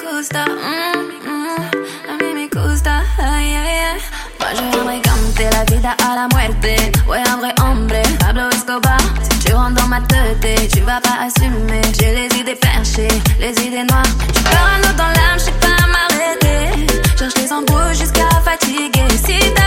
gusta, a mí me gusta, ay, ay, ay. Moi j'aimerais canter la vida a la muerte. Ouais, un vrai hombre, Pablo Escobar. Si tu rentres dans ma tête, tu vas pas assumer. J'ai les idées perchées, les idées noires. Tu parano dans l'âme, je sais pas m'arrêter. Cherche les embrouilles jusqu'à fatiguer. Si